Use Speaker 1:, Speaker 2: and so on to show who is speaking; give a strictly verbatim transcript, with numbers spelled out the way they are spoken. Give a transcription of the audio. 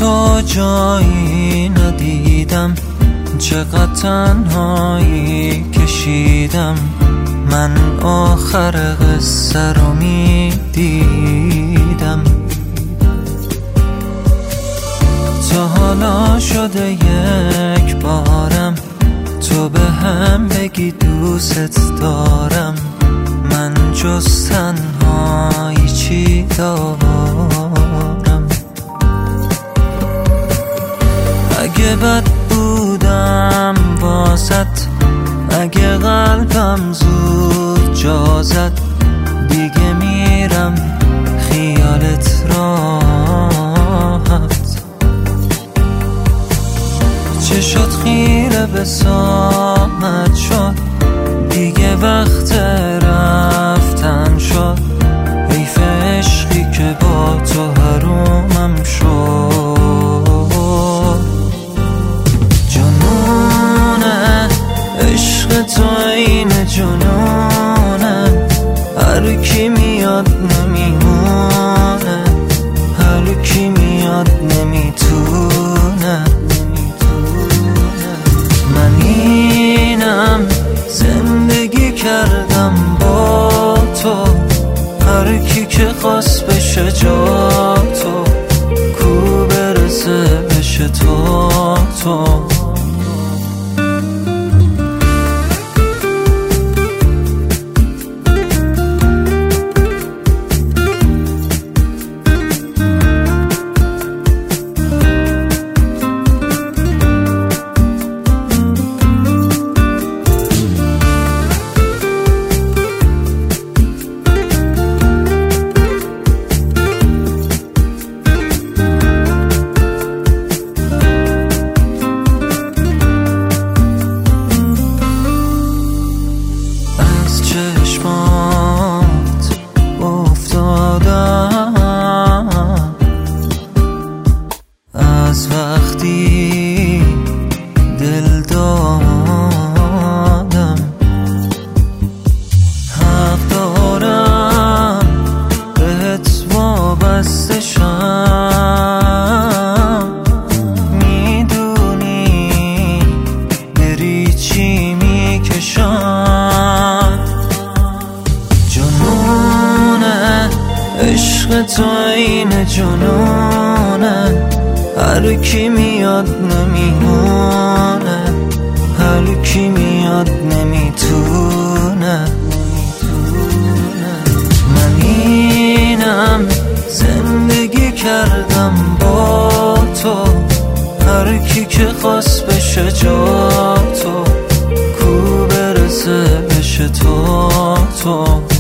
Speaker 1: تو جایی ندیدم، چقدر تنهایی کشیدم. من آخر قصه رو میدیدم. تا حالا شده یک بارم تو به هم بگی دوست دارم. من جز تنهایی چی دارم؟ اگه بد بودم واسط، اگه قلبم زود جا زد، دیگه میرم خیالت راحت. چه شد خیره به سامت شد، دیگه وقت رفتن شد. حیف عشقی که با تو حرومم شد. جنونه عشق تو این جنونه، هر کی میاد نمیمونه، هر کی میاد نمیتونه. من اینم زندگی کردم با تو، هر کی که خواست بشه جا تو، کو برسه بشه تو تو. از وقتی دل دادم، حق دارم بهت وابسته شم. میدونی بری چی میکشم. جنونه عشق تو این جنونه، هر کی میاد نمیمونه، هر کی میاد نمیتونه. من اینم زندگی کردم با تو، هر کی که خواست بشه جا تو، کو برسه بشه تو تو.